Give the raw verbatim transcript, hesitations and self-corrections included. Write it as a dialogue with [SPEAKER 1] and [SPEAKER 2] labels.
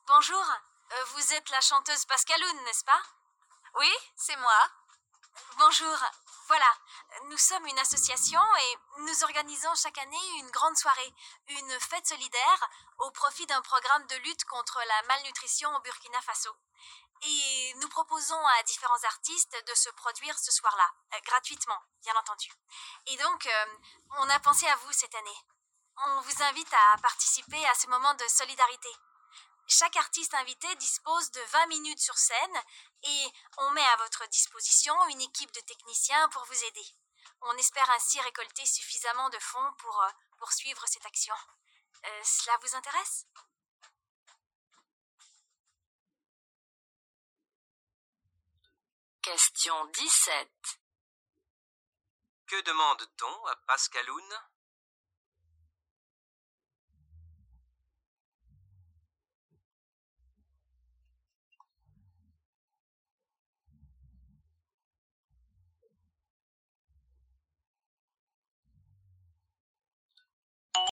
[SPEAKER 1] Bonjour, euh, vous êtes la chanteuse Pascaloun, n'est-ce pas?
[SPEAKER 2] Oui, c'est moi.
[SPEAKER 1] Bonjour, voilà, nous sommes une association et nous organisons chaque année une grande soirée, une fête solidaire au profit d'un programme de lutte contre la malnutrition au Burkina Faso. Et nous proposons à différents artistes de se produire ce soir-là, euh, gratuitement, bien entendu. Et donc, euh, on a pensé à vous cette année. On vous invite à participer à ce moment de solidarité. Chaque artiste invité dispose de vingt minutes sur scène et on met à votre disposition une équipe de techniciens pour vous aider. On espère ainsi récolter suffisamment de fonds pour euh, poursuivre cette action. Euh, cela vous intéresse?
[SPEAKER 2] Question dix-sept.
[SPEAKER 3] Que demande-t-on à Pascaloun?